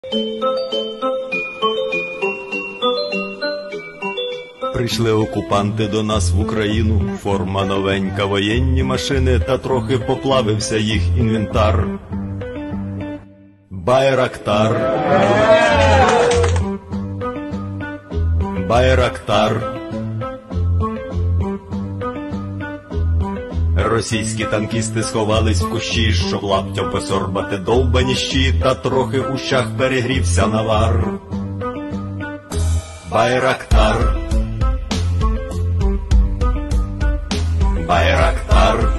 Прийшли окупанти до нас в Україну, форма новенька, воєнні машини, та трохи поплавився їх інвентар. Байрактар, Байрактар. Російські танкісти сховались в кущі, щоб лаптям посорбати довбані щі, та трохи в ущах перегрівся навар. Байрактар, Байрактар.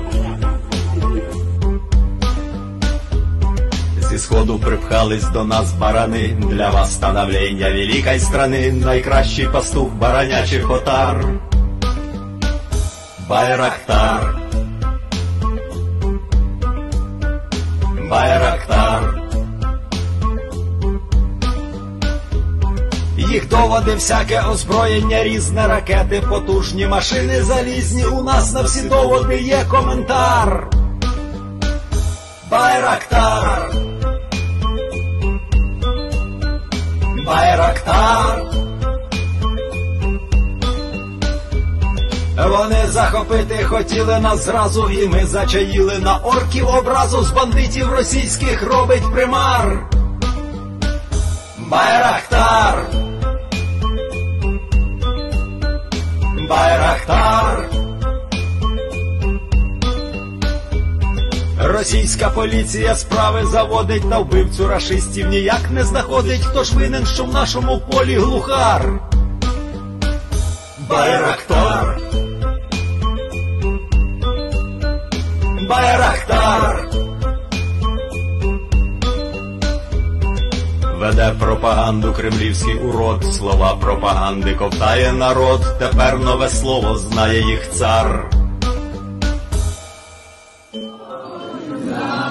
Зі сходу припхались до нас барани, для вас становлення великої страни, найкращий пастух баранячих отар. Байрактар, Байрактар. Їх доводи, всяке озброєння, різне, ракети, потужні машини залізні, у нас на всі доводи є коментар. Байрактар, Байрактар. Вони захопити хотіли нас зразу, і ми зачаїли на орків образу, з бандитів російських робить примар. Байрактар, Байрактар. Російська поліція справи заводить, на вбивцю рашистів ніяк не знаходить, хто ж винен, що в нашому полі глухар. Байрактар, Байрактар. Веде пропаганду кремлівський урод, слова пропаганди ковтає народ, тепер нове слово знає їх цар.